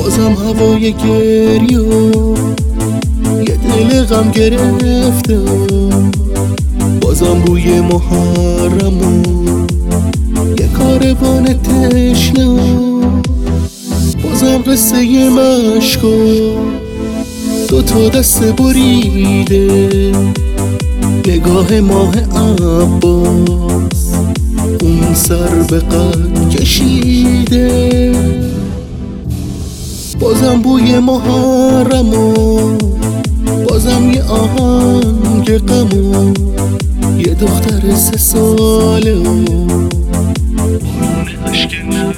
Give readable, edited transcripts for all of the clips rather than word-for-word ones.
بازم هوای گریه و یه دل غم گرفتم، بازم بوی محرم و یه کاروان تشنه، بازم قصه مشک و دوتا دست بریده، نگاه ماه عباس اون سر به قد کشیده، بازم بوی محرم و بازم یه آهنگ غم و یه دختر 3 ساله و بارون اشک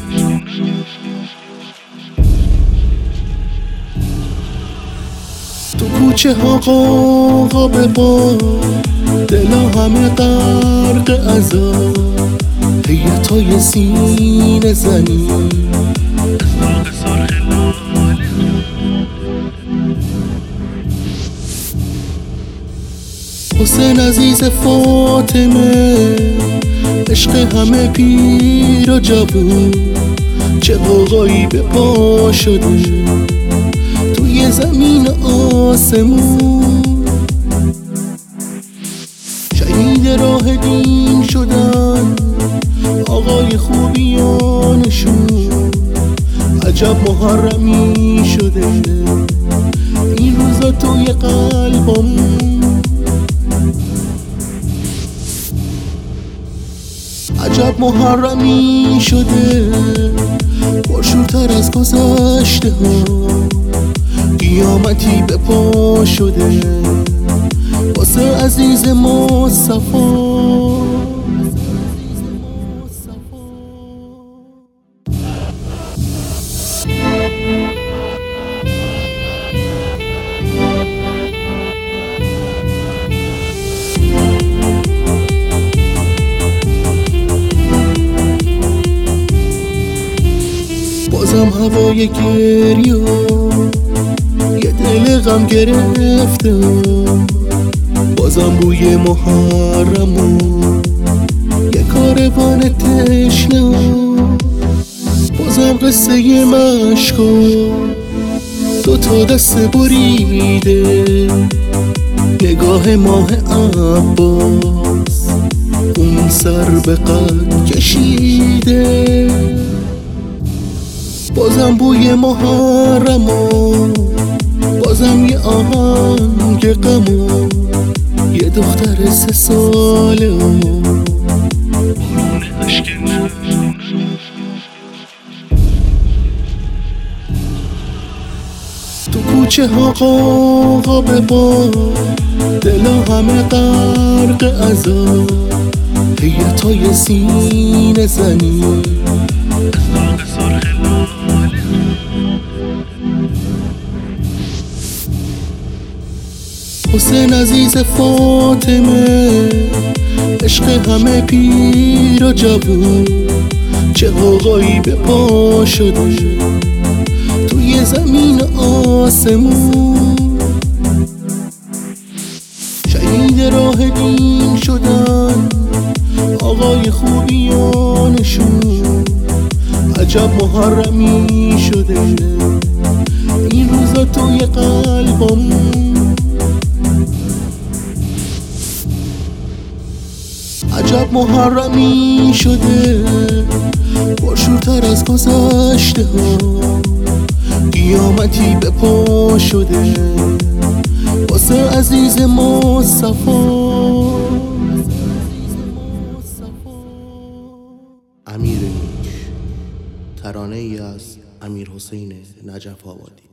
تو کوچه ها قاقا به با دلا همه غرق عذاب، هیئتای سینه زنی حسین عزیز فاطمه، عشق همه پیر و جوون، چه قوقایی به پا شده توی زمین آسمون، شهید راه دین شدن آقای خوبیانشون، عجب محرمی شده این روزا توی قلبمون، عجب محرمی شده پرشورتر از گذشته ها، قیامتی به پا شده واسه عزیز مصطفی. بازم هوای گریه و یه دل غم گرفتم، بازم بوی محرم و یه کاروان تشنه، بازم قصه مشک و دوتا دست بریده، نگاه ماه عباس اون سر به قد کشیده، بازم بوی محرم و بازم یه آهنگ غم و یه دختر 3 ساله و بارون اشک تو کوچه ها قاقا به با دلا همه غرق عذاب، هیئتای سینه زنی حسین عزیز فاطمه، عشق همه پیر و جوون، چه قوقایی به پا شده توی زمین آسمون، شهید راه دین شدن آقای خوبیانشون، عجب محرمی شده این روزا توی قلبمون، عجب محرمی شده پرشورتر از گذشته ها، قیامتی به پا شده واسه عزیز مصطفی. امیر نیک، ترانه ای از امیر حسین نجف آبادی.